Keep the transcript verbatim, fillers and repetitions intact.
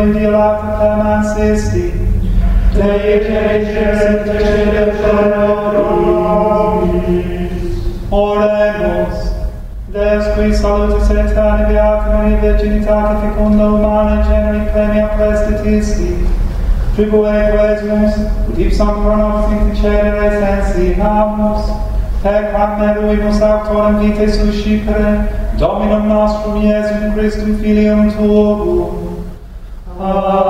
Dio lacte clemens esti, Dei ecceres intercede per nobis. Oremus, Deus qui salutis aeterni beata Maria virginitate fecunda humana generi premia prestitisti, tribue equesimus, ut ipsam coronos inficere sensi hamus, per quam meruimus autorem vitae suscipere, Dominum nostrum Iesum Christum Filium Tuum. Amen.